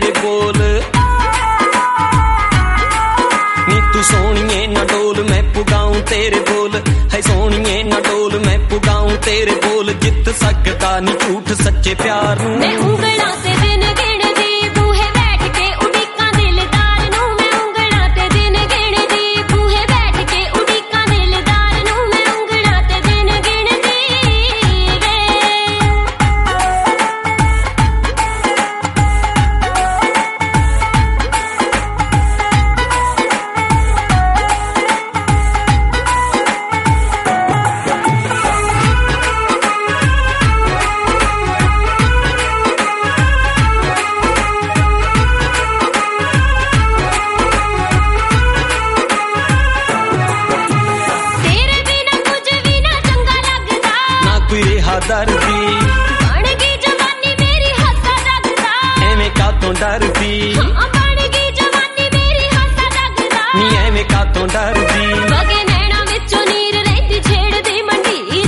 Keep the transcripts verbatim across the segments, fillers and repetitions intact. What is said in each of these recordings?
तेरे बोल नी तू सोनिए ना डोल मैं पुगाऊं तेरे बोल है सोनिए ना डोल मैं पुगाऊं तेरे बोल जित सकता नी झूठ सच्चे प्यार नूं मैं उंगलां ते दिन गिणदी बूहे बैठ के उड़ीकां दिलदार नूं मैं उंगलां ते दिन गिणदी बूहे बैठ के उड़ीकां दिलदार नूं मैं उंगलां ते दिन गिणदी वे दर्दी बन गई जवानी मेरी हंसा जगदा एवें कातों डरदी हाँ बन गई जवानी मेरी हंसा जगदा नी एवें कातों डरदी वगे नैना विचों नीर रहती छेड़दी मंडीर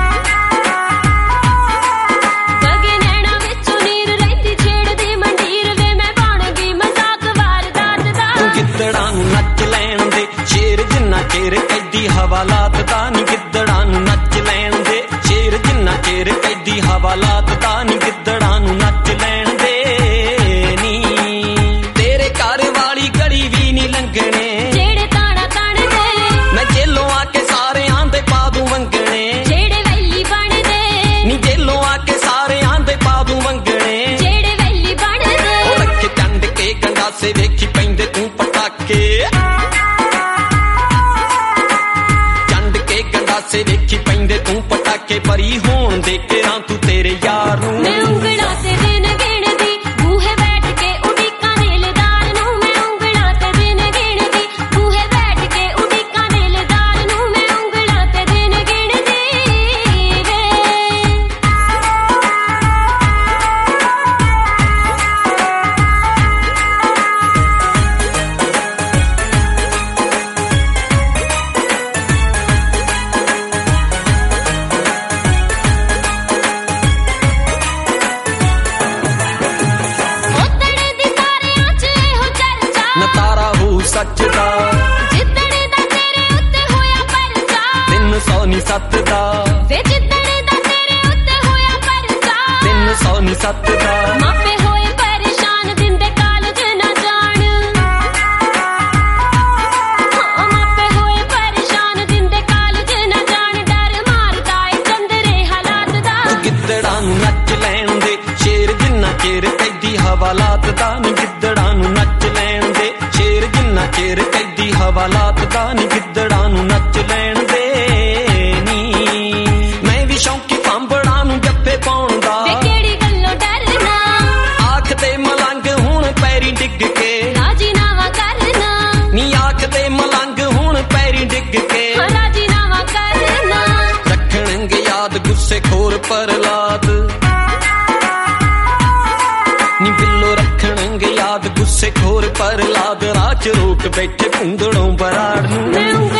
वगे नैना विचों नीर रहती छेड़दी मंडीर वे मैं बन गई मजाक वारदात दा तू गिद्दड़ां नूं नच लैण दे शेर जिन्ना चेर कैदी हवालात दा नी गिद्दड़ां नूं नच लैण दे शेर जिन्ना चेर कैदी हवालात दा नी गिद्दड़ां नूं नच लैण दे नी तेरे घर वाली गली भी नी लंघणे जेड़े ताड़ा तण दे मैं जेलों आके सारे आंदे पा दूं वंगणे जेड़े वैली बन दे नी जेलों आके सारे आंदे पा दूं वंगणे जेड़े वैली बन दे ओ रखे चंड के गंडासे वेखी पैंदे तूं पटाके चंड के गंडासे वेखी पैंदे तूं पटाके परी होण दे के रां तू तेरे यार नूं मैं उंगलां ते दिन गिणदी बूहे बैठ के उड़ीकां दिलदार नूं मैं उंगलां ते दिन गिणदी बूहे बैठ के उड़ीकां दिलदार नूं मैं उंगलां ते दिन गिणदी वे सच दा जिद्दड़े दा तेरे उत्ते होया परचा तीन सौ नी सत्त दा वे जिद्दड़े दा तेरे उत्ते होया परचा तीन सौ नी सत्त दा मापे होए परेशान दिंदे कालज ना जान हाँ मापे होए परेशान दिंदे कालज ना जान डर मारदा ए चंदरे हालात दा तू गिद्दड़ां नूं नच लैण दे शेर जिन्ना चेर कैदी हवालात दा नी गिद्दड़ां नूं नच लैण दे शेर जिन्ना चेर कैदी हवालात दा नी गिद्दड़ां नूं नच लैण दे नी मैं भी शौकी पांबड़ां नूं जप्फे पाउण दा वे केड़ी गल्लों डरना आख दे मलंग हुण पैरी डिग के राजीनामा करना नी आख दे मलंग हुण पैरी डिग के राजीनामा करना रखणगे याद गुस्से खोर प्रहलाद नी बिल्लो रखणगे याद गुस्से खोर प्रहलाद राह च रोक बैठे भुंदड़ों बराड़ नूं